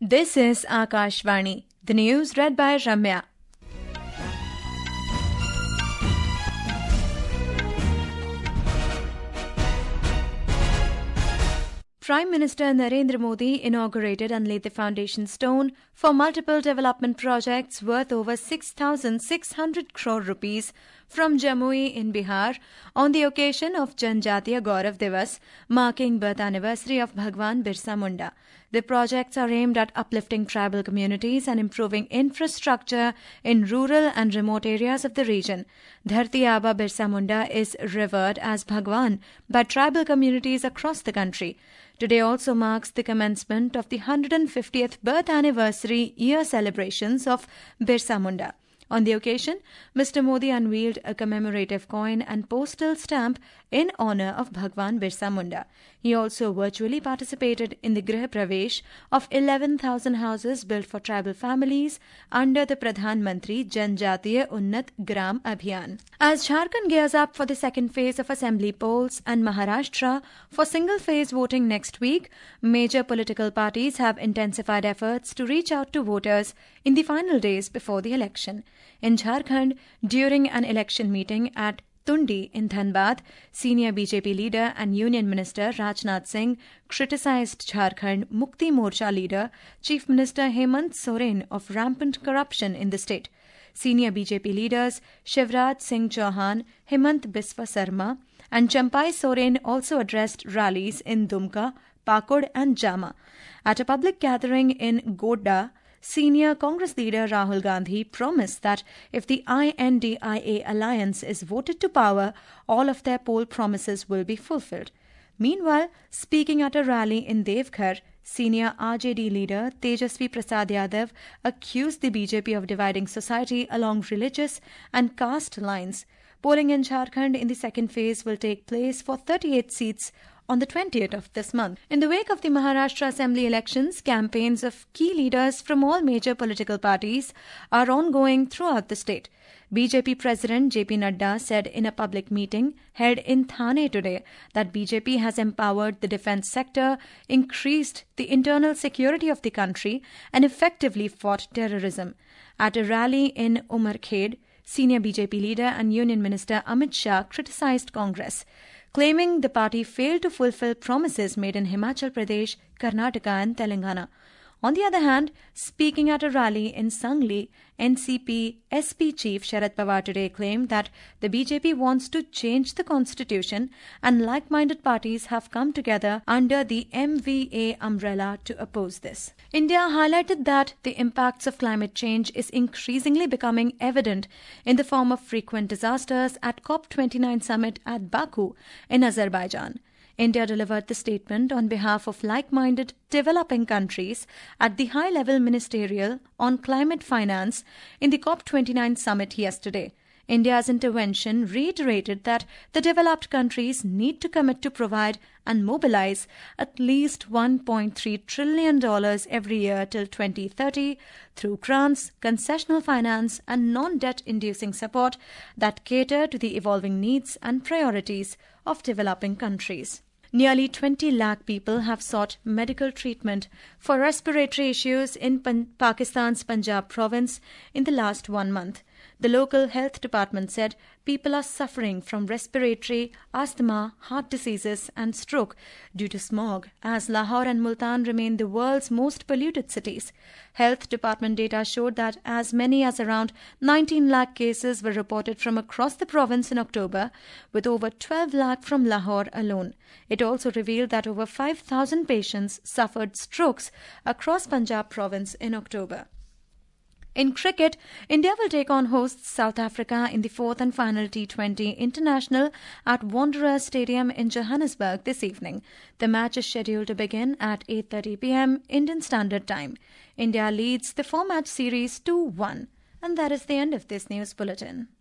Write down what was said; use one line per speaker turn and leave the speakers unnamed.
This is Akashvani. The news read by Ramya. Prime Minister Narendra Modi inaugurated and laid the foundation stone for multiple development projects worth over 6,600 crore rupees from Jamui in Bihar on the occasion of Janjatiya Gaurav Divas, marking birth anniversary of Bhagwan Birsa Munda. The projects are aimed at uplifting tribal communities and improving infrastructure in rural and remote areas of the region. Dharti Aba Birsa Munda is revered as Bhagwan by tribal communities across the country. Today also marks the commencement of the 150th birth anniversary year celebrations of Birsa Munda. On the occasion, Mr. Modi unveiled a commemorative coin and postal stamp in honour of Bhagwan Birsa Munda. He also virtually participated in the Grih Pravesh of 11,000 houses built for tribal families under the Pradhan Mantri Janjatiya Unnat Gram Abhiyan. As Jharkhand gears up for the second phase of assembly polls and Maharashtra for single-phase voting next week, major political parties have intensified efforts to reach out to voters in the final days before the election. In Jharkhand, during an election meeting at Tundi in Dhanbad, senior BJP leader and Union Minister Rajnath Singh criticized Jharkhand Mukti Morcha leader Chief Minister Hemant Soren of rampant corruption in the state. Senior BJP leaders Shivraj Singh Chauhan, Hemant Biswa Sarma and Champai Soren also addressed rallies in Dumka, Pakur and Jama. At a public gathering in Godda, senior Congress leader Rahul Gandhi promised that if the INDIA alliance is voted to power, all of their poll promises will be fulfilled. Meanwhile, speaking at a rally in Devghar, senior RJD leader Tejasvi Prasad Yadav accused the BJP of dividing society along religious and caste lines. Polling in Jharkhand in the second phase will take place for 38 seats on the 20th of this month. In the wake of the Maharashtra Assembly elections, campaigns of key leaders from all major political parties are ongoing throughout the state. BJP President JP Nadda said in a public meeting held in Thane today that BJP has empowered the defence sector, increased the internal security of the country and effectively fought terrorism. At a rally in Umarkhed, senior BJP leader and Union Minister Amit Shah criticized Congress, claiming the party failed to fulfill promises made in Himachal Pradesh, Karnataka and Telangana. On the other hand, speaking at a rally in Sangli, NCP SP chief Sharad Pawar today claimed that the BJP wants to change the constitution and like-minded parties have come together under the MVA umbrella to oppose this. India highlighted that the impacts of climate change is increasingly becoming evident in the form of frequent disasters at COP29 summit at Baku in Azerbaijan. India delivered the statement on behalf of like-minded developing countries at the high-level ministerial on climate finance in the COP29 summit yesterday. India's intervention reiterated that the developed countries need to commit to provide and mobilize at least $1.3 trillion every year till 2030 through grants, concessional finance and non-debt inducing support that cater to the evolving needs and priorities of developing countries. Nearly 20 lakh people have sought medical treatment for respiratory issues in Pakistan's Punjab province in the last 1 month. The local health department said people are suffering from respiratory, asthma, heart diseases and stroke due to smog, as Lahore and Multan remain the world's most polluted cities. Health department data showed that as many as around 19 lakh cases were reported from across the province in October, with over 12 lakh from Lahore alone. It also revealed that over 5,000 patients suffered strokes across Punjab province in October. In cricket, India will take on hosts South Africa in the fourth and final T20 International at Wanderers Stadium in Johannesburg this evening. The match is scheduled to begin at 8:30 p.m. Indian Standard Time. India leads the 4-match series 2-1. And that is the end of this news bulletin.